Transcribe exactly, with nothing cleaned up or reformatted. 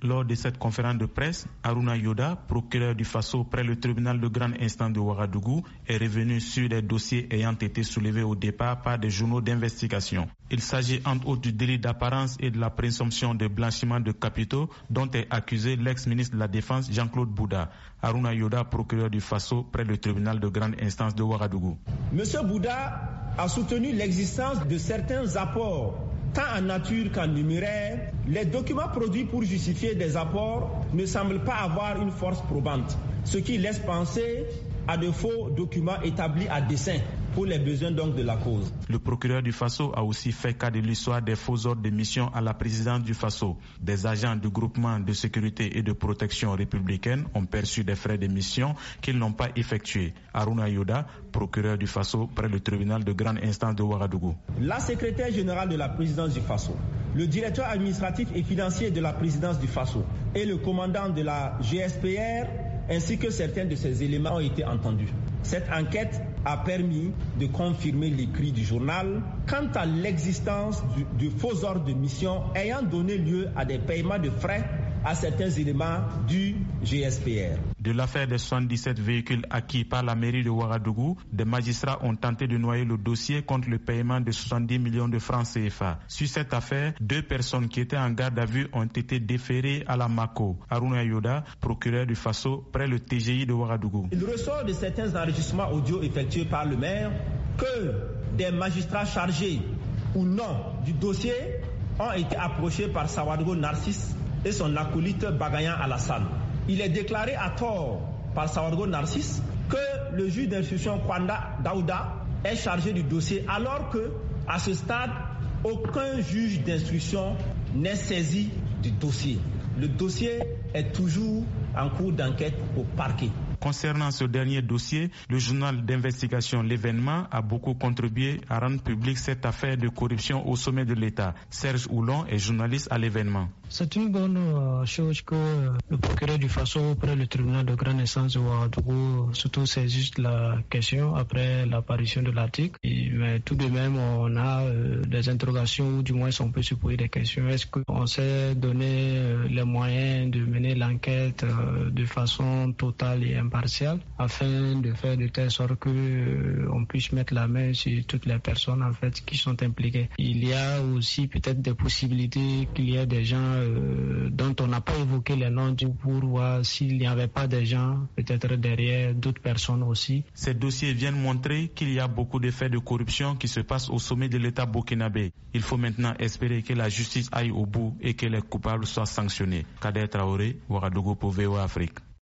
Lors de cette conférence de presse, Haruna Yoda, procureur du Faso près le tribunal de grande instance de Ouagadougou, est revenu sur les dossiers ayant été soulevés au départ par des journaux d'investigation. Il s'agit entre autres du délit d'apparence et de la présomption de blanchiment de capitaux dont est accusé l'ex-ministre de la Défense Jean-Claude Bouda. Haruna Yoda, procureur du Faso près le tribunal de grande instance de Ouagadougou. Monsieur Bouda a soutenu l'existence de certains apports, tant en nature qu'en numéraire. Les documents produits pour justifier des apports ne semblent pas avoir une force probante, ce qui laisse penser à de faux documents établis à dessein pour les besoins donc de la cause. Le procureur du Faso a aussi fait cas de l'histoire des faux ordres de mission à la présidence du Faso. Des agents du groupement de sécurité et de protection républicaine ont perçu des frais de mission qu'ils n'ont pas effectués. Haruna Yoda, procureur du Faso près le tribunal de grande instance de Ouagadougou. La secrétaire générale de la présidence du Faso, le directeur administratif et financier de la présidence du Faso et le commandant de la G S P R ainsi que certains de ces éléments ont été entendus. Cette enquête a permis de confirmer l'écrit du journal quant à l'existence de faux ordres de mission ayant donné lieu à des paiements de frais à certains éléments du G S P R. De l'affaire des soixante-dix-sept véhicules acquis par la mairie de Ouagadougou, des magistrats ont tenté de noyer le dossier contre le paiement de soixante-dix millions de francs C F A. Sur cette affaire, deux personnes qui étaient en garde à vue ont été déférées à la Mako. Haruna Yoda, procureur du Faso près le T G I de Ouagadougou. Il ressort de certains enregistrements audio effectués par le maire que des magistrats chargés ou non du dossier ont été approchés par Sawadgo Narcisse et son acolyte Bagayan Alassane. Il est déclaré à tort par Sawadgo Narcisse que le juge d'instruction Kwanda Daouda est chargé du dossier alors que, à ce stade, aucun juge d'instruction n'est saisi du dossier. Le dossier est toujours en cours d'enquête au parquet. Concernant ce dernier dossier, le journal d'investigation L'événement a beaucoup contribué à rendre publique cette affaire de corruption au sommet de l'État. Serge Houlon est journaliste à L'événement. C'est une bonne chose que le procureur du Faso auprès le tribunal de grande instance de Ouagadougou surtout c'est juste la question après l'apparition de l'article. Mais tout de même, on a euh, des interrogations ou du moins on peut se poser des questions. Est-ce qu'on s'est donné euh, les moyens de mener l'enquête euh, de façon totale et impartiale afin de faire de telle sorte que euh, on puisse mettre la main sur toutes les personnes en fait qui sont impliquées. Il y a aussi peut-être des possibilités qu'il y ait des gens euh, dont on n'a pas évoqué les noms pour voir s'il n'y avait pas des gens peut-être derrière d'autres personnes aussi. Ces dossiers viennent montrer qu'il y a beaucoup de faits de corruption qui se passent au sommet de l'État burkinabé. Il faut maintenant espérer que la justice aille au bout et que les coupables soient sanctionnés. Kader Traoré, Ouagadougou pour V O A Afrique.